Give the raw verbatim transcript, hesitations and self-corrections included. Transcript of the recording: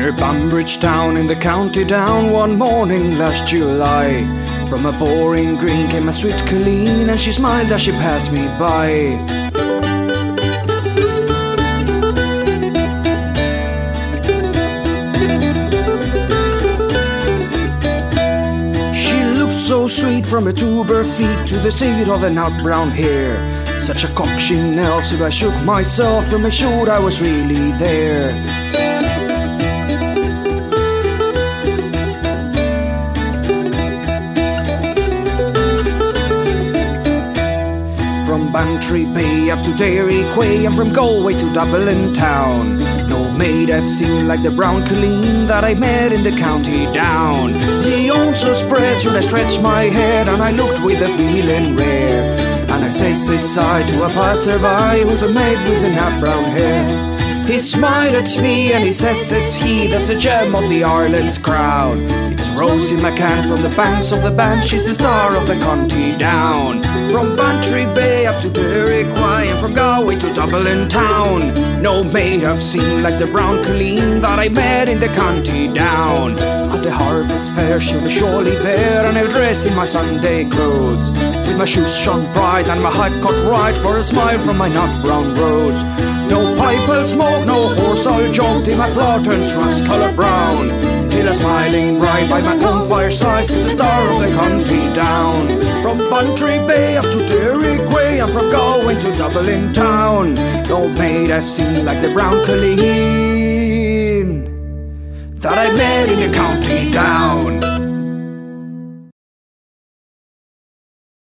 Near Banbridge Town in the county down, one morning last July, from a boring green came a sweet Colleen, and she smiled as she passed me by. She looked so sweet from her to her feet to the seat of her nut brown hair. Such a cock she knelt, so I shook myself to make sure I was really there. From Bantry Bay up to Dairy Quay, and from Galway to Dublin town, no maid I've seen like the brown Colleen that I met in the county down. She also spread, so I stretched my head, and I looked with a feeling rare. And I says aside to a passerby who's a maid with a nut brown hair. He smiled at me and he says, says he, that's a gem of the Ireland's crown. It's Rosie McCann from the banks of the Bann, she's the star of the county down. From Bantry Bay up to Dairy Quay, and from Galway to Dublin town, no maid I've seen like the brown Colleen that I met in the county down. At the harvest fair she'll be surely there, and I'll dress in my Sunday clothes, with my shoes shone bright and my hat cut right, for a smile from my nut brown rose. No pipe I'll smoke, no horse I'll jump, till my plough turns rust-colour brown, till a smiling bride by my own fireside sits the star of the county down. From Bantry Bay up to Dairy Quay, and from Galway to Dublin town, no maid I've seen like the brown Colleen that I met in the county down.